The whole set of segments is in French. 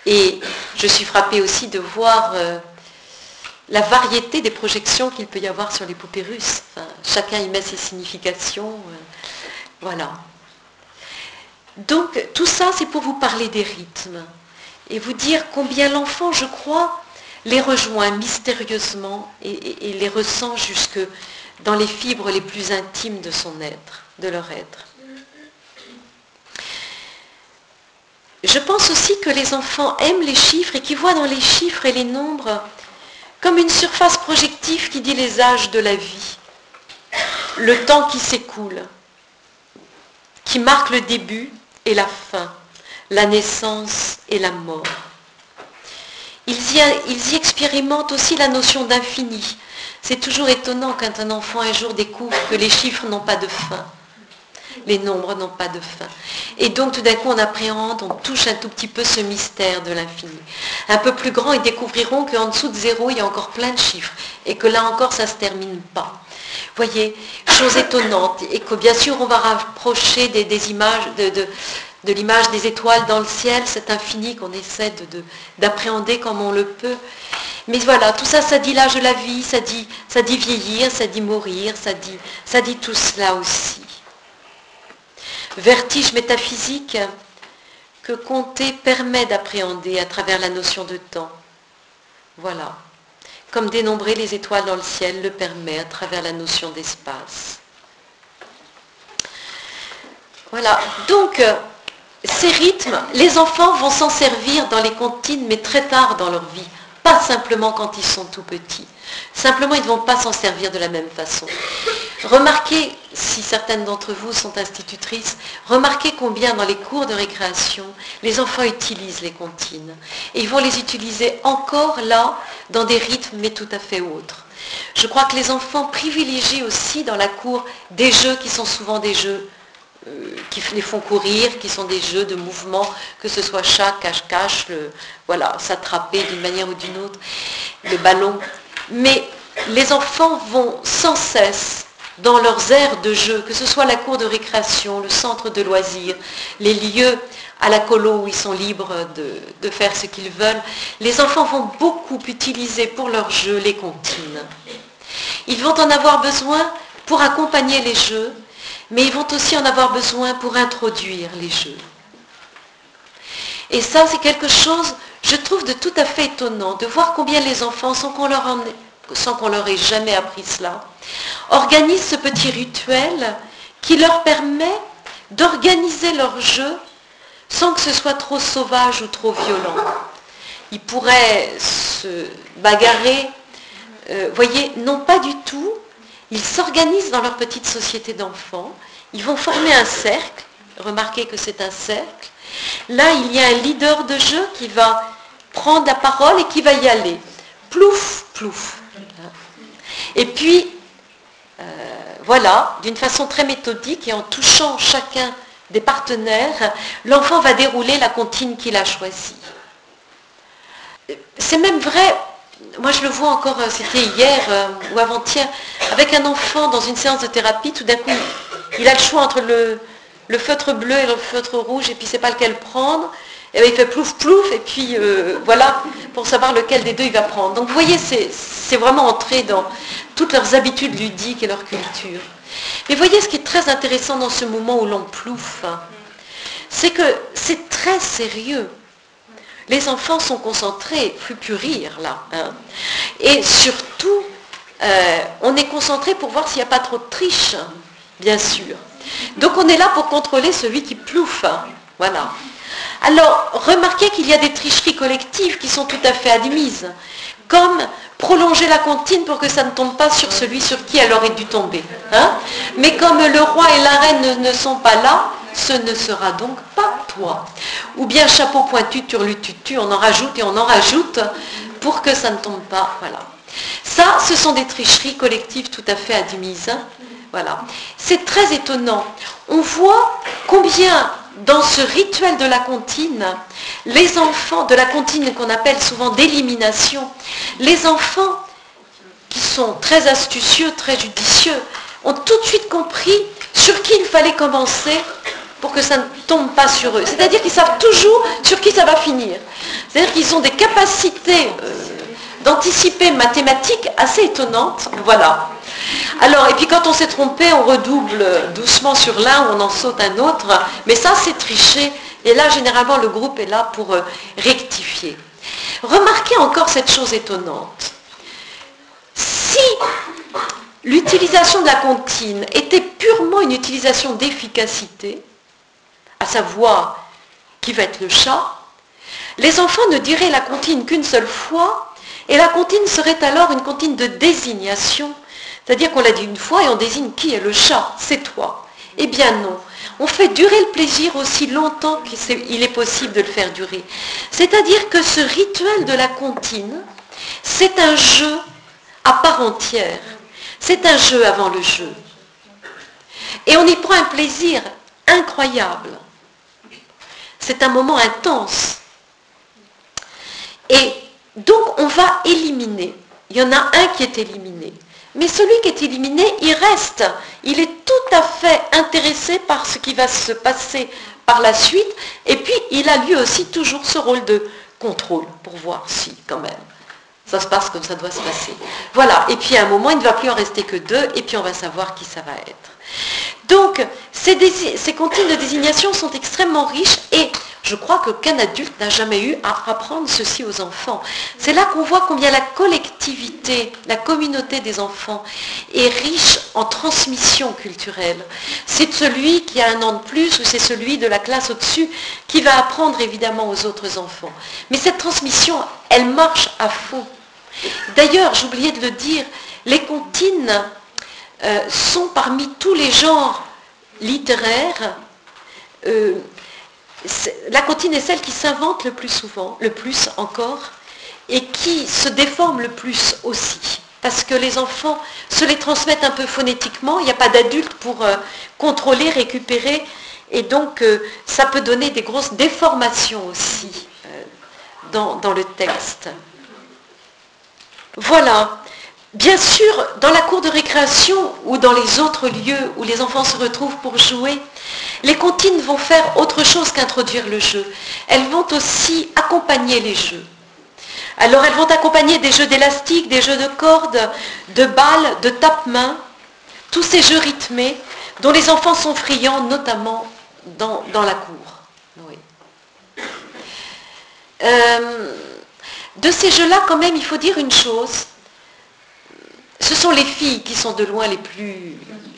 Et je suis frappée aussi de voir la variété des projections qu'il peut y avoir sur les poupées russes. Enfin, chacun y met ses significations. Voilà. Donc, tout ça, c'est pour vous parler des rythmes et vous dire combien l'enfant, je crois, les rejoint mystérieusement et les ressent jusque dans les fibres les plus intimes de son être, de leur être. Je pense aussi que les enfants aiment les chiffres et qu'ils voient dans les chiffres et les nombres comme une surface projective qui dit les âges de la vie, le temps qui s'écoule, qui marque le début et la fin, la naissance et la mort. Ils y expérimentent aussi la notion d'infini. C'est toujours étonnant quand un enfant un jour découvre que les chiffres n'ont pas de fin. Les nombres n'ont pas de fin. Et donc tout d'un coup on appréhende, on touche un tout petit peu ce mystère de l'infini. Un peu plus grand, ils découvriront qu'en dessous de zéro, il y a encore plein de chiffres. Et que là encore, ça ne se termine pas. Voyez, chose étonnante. Et que bien sûr, on va rapprocher des images, de l'image des étoiles dans le ciel, cet infini qu'on essaie d'appréhender comme on le peut. Mais voilà, tout ça, ça dit l'âge de la vie, ça dit vieillir, ça dit mourir, ça dit tout cela aussi. Vertige métaphysique que compter permet d'appréhender à travers la notion de temps. Voilà. Comme dénombrer les étoiles dans le ciel le permet à travers la notion d'espace. Voilà. Donc, ces rythmes, les enfants vont s'en servir dans les comptines, mais très tard dans leur vie. Pas simplement quand ils sont tout petits. Simplement, ils ne vont pas s'en servir de la même façon. Remarquez, si certaines d'entre vous sont institutrices, remarquez combien dans les cours de récréation, les enfants utilisent les comptines. Et ils vont les utiliser encore là, dans des rythmes, mais tout à fait autres. Je crois que les enfants privilégient aussi dans la cour des jeux qui sont souvent des jeux qui les font courir, qui sont des jeux de mouvement, que ce soit chat, cache-cache, voilà, s'attraper d'une manière ou d'une autre, le ballon. Mais les enfants vont sans cesse dans leurs aires de jeu, que ce soit la cour de récréation, le centre de loisirs, les lieux à la colo où ils sont libres de faire ce qu'ils veulent, les enfants vont beaucoup utiliser pour leurs jeux les comptines. Ils vont en avoir besoin pour accompagner les jeux, mais ils vont aussi en avoir besoin pour introduire les jeux. Et ça, c'est quelque chose, je trouve, de tout à fait étonnant, de voir combien les enfants, sans qu'on leur ait jamais appris cela, organisent ce petit rituel qui leur permet d'organiser leur jeu sans que ce soit trop sauvage ou trop violent. Ils pourraient se bagarrer, voyez, non pas du tout. Ils s'organisent dans leur petite société d'enfants. Ils vont former un cercle. Remarquez que c'est un cercle. Là, il y a un leader de jeu qui va prendre la parole et qui va y aller. Plouf, plouf. Et puis, voilà, d'une façon très méthodique et en touchant chacun des partenaires, l'enfant va dérouler la comptine qu'il a choisie. C'est même vrai. Moi, je le vois encore, c'était hier ou avant-hier, avec un enfant dans une séance de thérapie, tout d'un coup, il a le choix entre le feutre bleu et le feutre rouge, et puis il ne sait pas lequel prendre, et bien, il fait plouf plouf, et puis voilà, pour savoir lequel des deux il va prendre. Donc vous voyez, c'est vraiment entré dans toutes leurs habitudes ludiques et leur culture. Mais voyez, ce qui est très intéressant dans ce moment où l'on plouffe, c'est que c'est très sérieux. Les enfants sont concentrés, il ne faut plus rire là. Hein. Et surtout, on est concentré pour voir s'il n'y a pas trop de triche, bien sûr. Donc on est là pour contrôler celui qui plouffe. Hein. Voilà. Alors, remarquez qu'il y a des tricheries collectives qui sont tout à fait admises, comme prolonger la comptine pour que ça ne tombe pas sur celui sur qui elle aurait dû tomber. Hein. Mais comme le roi et la reine ne sont pas là, ce ne sera donc pas toi. Ou bien chapeau pointu, turlututu, on en rajoute et on en rajoute pour que ça ne tombe pas. Voilà. Ça, ce sont des tricheries collectives tout à fait admises. Voilà. C'est très étonnant. On voit combien, dans ce rituel de la comptine, les enfants, de la comptine qu'on appelle souvent d'élimination, les enfants qui sont très astucieux, très judicieux, ont tout de suite compris sur qui il fallait commencer pour que ça ne tombe pas sur eux. C'est-à-dire qu'ils savent toujours sur qui ça va finir. C'est-à-dire qu'ils ont des capacités d'anticiper mathématiques assez étonnantes. Voilà. Alors, et puis quand on s'est trompé, on redouble doucement sur l'un ou on en saute un autre. Mais ça, c'est tricher. Et là, généralement, le groupe est là pour rectifier. Remarquez encore cette chose étonnante. Si l'utilisation de la comptine était purement une utilisation d'efficacité, à savoir qui va être le chat, les enfants ne diraient la comptine qu'une seule fois, et la comptine serait alors une comptine de désignation, c'est-à-dire qu'on l'a dit une fois et on désigne qui est le chat, c'est toi. Eh bien non, on fait durer le plaisir aussi longtemps qu'il est possible de le faire durer. C'est-à-dire que ce rituel de la comptine, c'est un jeu à part entière. C'est un jeu avant le jeu. Et on y prend un plaisir incroyable. C'est un moment intense. Et donc on va éliminer. Il y en a un qui est éliminé. Mais celui qui est éliminé, il reste. Il est tout à fait intéressé par ce qui va se passer par la suite. Et puis il a lui aussi toujours ce rôle de contrôle pour voir si quand même ça se passe comme ça doit se passer. Voilà, et puis à un moment, il ne va plus en rester que deux, et puis on va savoir qui ça va être. Donc, ces comptines de désignation sont extrêmement riches, et je crois qu'aucun adulte n'a jamais eu à apprendre ceci aux enfants. C'est là qu'on voit combien la collectivité, la communauté des enfants est riche en transmission culturelle. C'est celui qui a un an de plus, ou c'est celui de la classe au-dessus, qui va apprendre évidemment aux autres enfants. Mais cette transmission, elle marche à fond. D'ailleurs, j'oubliais de le dire, les comptines sont parmi tous les genres littéraires, la comptine est celle qui s'invente le plus souvent, le plus encore, et qui se déforme le plus aussi. Parce que les enfants se les transmettent un peu phonétiquement, il n'y a pas d'adulte pour contrôler, récupérer, et donc ça peut donner des grosses déformations aussi dans le texte. Voilà. Bien sûr, dans la cour de récréation ou dans les autres lieux où les enfants se retrouvent pour jouer, les comptines vont faire autre chose qu'introduire le jeu. Elles vont aussi accompagner les jeux. Alors elles vont accompagner des jeux d'élastique, des jeux de cordes, de balles, de tape-mains, tous ces jeux rythmés dont les enfants sont friands, notamment dans la cour. Oui. De ces jeux-là, quand même, il faut dire une chose. Ce sont les filles qui sont de loin les plus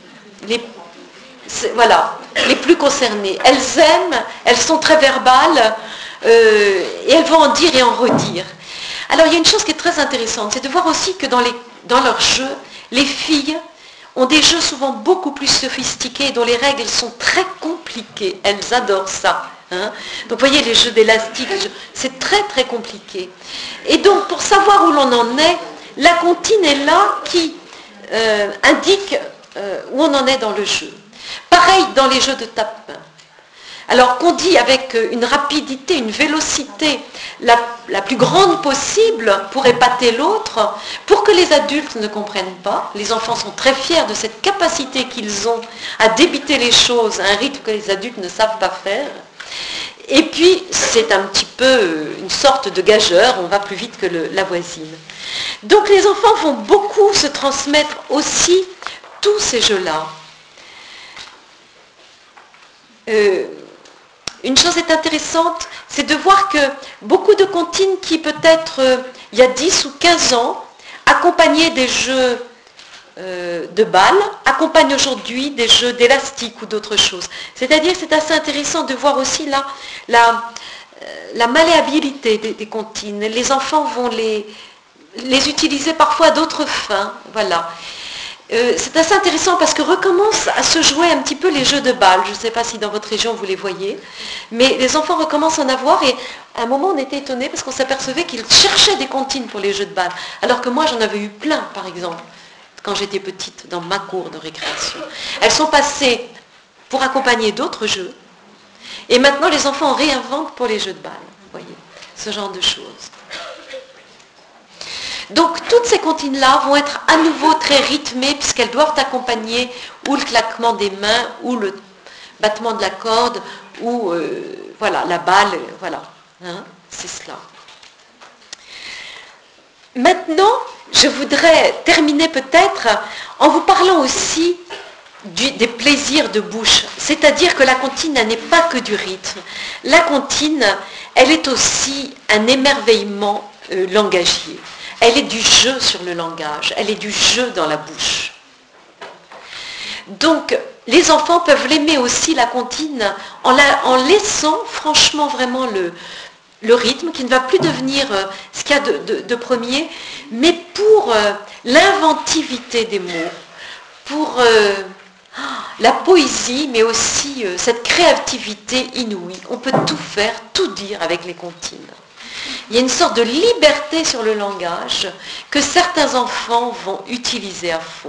concernées. Elles aiment, elles sont très verbales, et elles vont en dire et en redire. Alors il y a une chose qui est très intéressante, c'est de voir aussi que dans leurs jeux, les filles ont des jeux souvent beaucoup plus sophistiqués, dont les règles sont très compliquées. Elles adorent ça. Hein. Donc vous voyez, les jeux d'élastique, c'est très très compliqué. Et donc pour savoir où l'on en est, la comptine est là qui indique où on en est dans le jeu. Pareil dans les jeux de tape-main. Alors qu'on dit avec une rapidité, une vélocité la plus grande possible pour épater l'autre, pour que les adultes ne comprennent pas. Les enfants sont très fiers de cette capacité qu'ils ont à débiter les choses à un rythme que les adultes ne savent pas faire. Et puis, c'est un petit peu une sorte de gageur, on va plus vite que la voisine. Donc les enfants vont beaucoup se transmettre aussi tous ces jeux-là. Une chose est intéressante, c'est de voir que beaucoup de comptines qui peut-être, il y a 10 ou 15 ans, accompagnaient des jeux de balles, accompagnent aujourd'hui des jeux d'élastique ou d'autres choses. C'est-à-dire c'est assez intéressant de voir aussi là la malléabilité des comptines. Les enfants vont les utiliser parfois à d'autres fins. Voilà. C'est assez intéressant parce que recommencent à se jouer un petit peu les jeux de balles. Je ne sais pas si dans votre région vous les voyez, mais les enfants recommencent à en avoir et à un moment on était étonnés parce qu'on s'apercevait qu'ils cherchaient des comptines pour les jeux de balles. Alors que moi j'en avais eu plein par exemple quand j'étais petite dans ma cour de récréation. Elles sont passées pour accompagner d'autres jeux et maintenant les enfants réinventent pour les jeux de balles. Vous voyez, ce genre de choses. Donc toutes ces comptines-là vont être à nouveau très rythmées puisqu'elles doivent accompagner ou le claquement des mains ou battement de la corde ou voilà, la balle, voilà, hein, c'est cela. Maintenant, je voudrais terminer peut-être en vous parlant aussi des plaisirs de bouche, c'est-à-dire que la comptine n'est pas que du rythme. La comptine, elle est aussi un émerveillement langagier. Elle est du jeu sur le langage, elle est du jeu dans la bouche. Donc, les enfants peuvent l'aimer aussi, la comptine, en laissant franchement vraiment le rythme, qui ne va plus devenir ce qu'il y a de premier, mais pour l'inventivité des mots, pour la poésie, mais aussi cette créativité inouïe. On peut tout faire, tout dire avec les comptines. Il y a une sorte de liberté sur le langage que certains enfants vont utiliser à fond.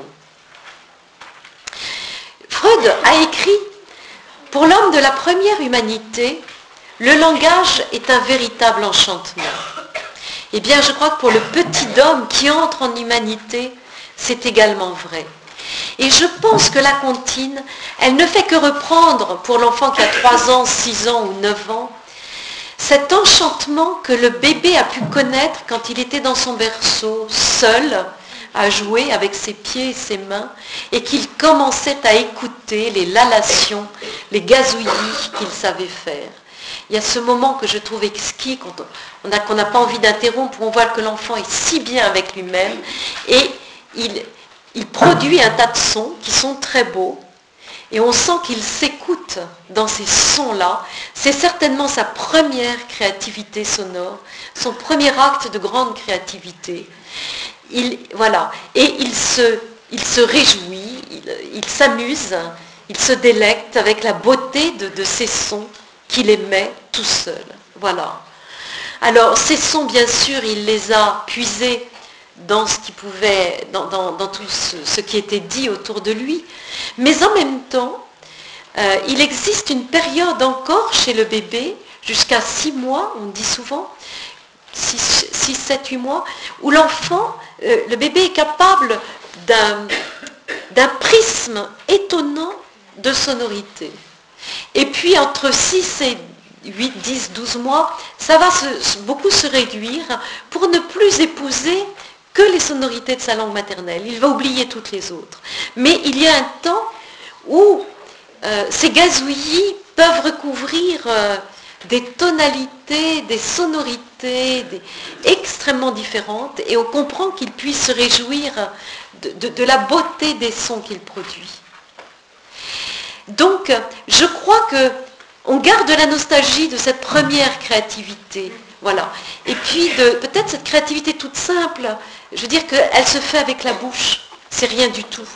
Freud a écrit « Pour l'homme de la première humanité, le langage est un véritable enchantement. » Eh bien, je crois que pour le petit homme qui entre en humanité, c'est également vrai. Et je pense que la comptine, elle ne fait que reprendre, pour l'enfant qui a 3 ans, 6 ans ou 9 ans, cet enchantement que le bébé a pu connaître quand il était dans son berceau, seul, à jouer avec ses pieds et ses mains, et qu'il commençait à écouter les lalations, les gazouillis qu'il savait faire. Il y a ce moment que je trouve exquis, qu'on n'a pas envie d'interrompre, où on voit que l'enfant est si bien avec lui-même, et il produit un tas de sons qui sont très beaux, et on sent qu'il s'écoute dans ces sons-là. C'est certainement sa première créativité sonore, son premier acte de grande créativité. Voilà. Et il se réjouit, il s'amuse, il se délecte avec la beauté de ces sons qu'il émet tout seul. Voilà. Alors, ces sons, bien sûr, il les a puisés dans ce qui pouvait, dans tout ce qui était dit autour de lui, mais en même temps, il existe une période encore chez le bébé, jusqu'à 6 mois, on dit souvent, 6, 7, 8 mois, où l'enfant, le bébé est capable d'un prisme étonnant de sonorité. Et puis entre 6 et 8, 10, 12 mois, ça va beaucoup se réduire pour ne plus épouser que les sonorités de sa langue maternelle. Il va oublier toutes les autres. Mais il y a un temps où ces gazouillis peuvent recouvrir des tonalités, des sonorités extrêmement différentes, et on comprend qu'il puisse se réjouir de la beauté des sons qu'il produit. Donc, je crois qu'on garde la nostalgie de cette première créativité. Voilà. Et puis, peut-être cette créativité toute simple, je veux dire qu'elle se fait avec la bouche. C'est rien du tout.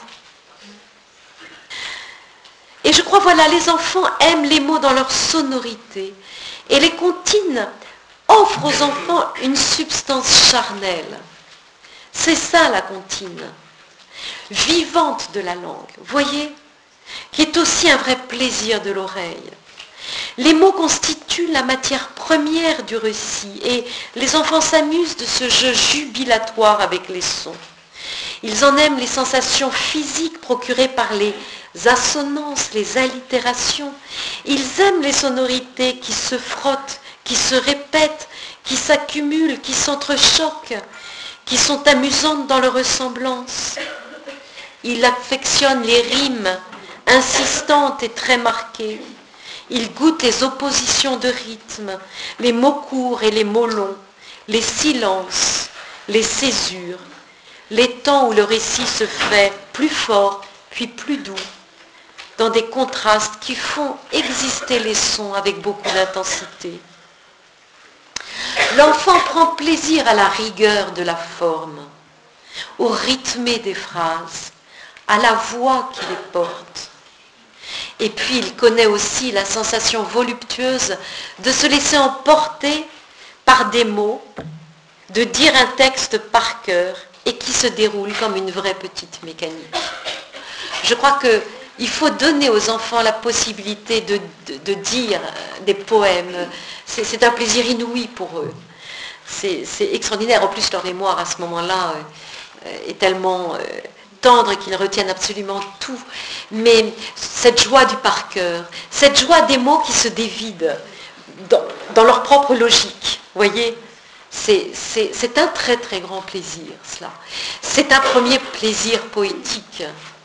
Et je crois, voilà, les enfants aiment les mots dans leur sonorité. Et les comptines offrent aux enfants une substance charnelle. C'est ça la comptine. Vivante de la langue. Vous voyez ? Qui est aussi un vrai plaisir de l'oreille. Les mots constituent la matière première du récit et les enfants s'amusent de ce jeu jubilatoire avec les sons. Ils en aiment les sensations physiques procurées par les assonances, les allitérations. Ils aiment les sonorités qui se frottent, qui se répètent, qui s'accumulent, qui s'entrechoquent, qui sont amusantes dans leur ressemblance. Ils affectionnent les rimes insistantes et très marquées. Ils goûtent les oppositions de rythme, les mots courts et les mots longs, les silences, les césures, les temps où le récit se fait plus fort puis plus doux, dans des contrastes qui font exister les sons avec beaucoup d'intensité. L'enfant prend plaisir à la rigueur de la forme, au rythmé des phrases, à la voix qui les porte. Et puis il connaît aussi la sensation voluptueuse de se laisser emporter par des mots, de dire un texte par cœur et qui se déroule comme une vraie petite mécanique. Je crois qu'il faut donner aux enfants la possibilité de dire des poèmes. C'est un plaisir inouï pour eux. C'est extraordinaire. En plus, leur mémoire à ce moment-là est tellement tendres et qu'ils retiennent absolument tout. Mais cette joie du par cœur, cette joie des mots qui se dévident dans leur propre logique, voyez, c'est un très très grand plaisir, cela. C'est un premier plaisir poétique